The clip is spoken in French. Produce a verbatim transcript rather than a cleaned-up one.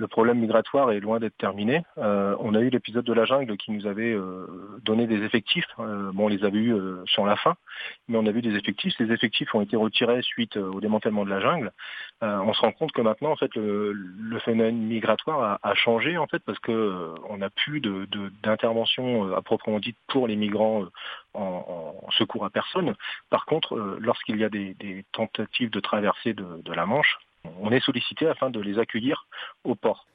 le problème migratoire est loin d'être terminé. Euh, on a eu l'épisode de la jungle qui nous avait euh, donné des effectifs. Euh, bon, on les avait eus euh, sur la fin, mais on a vu des effectifs. Ces effectifs ont été retirés suite euh, au démantèlement de la jungle. Euh, on se rend compte que maintenant, en fait, le, le phénomène migratoire a, a changé, en fait, parce que euh, on n'a plus de, de, d'intervention euh, à proprement dite pour les migrants euh, en, en secours à personne. Par contre, euh, lorsqu'il y a des, des tentatives de traversée de, de la Manche, on est sollicité afin de les accueillir au port.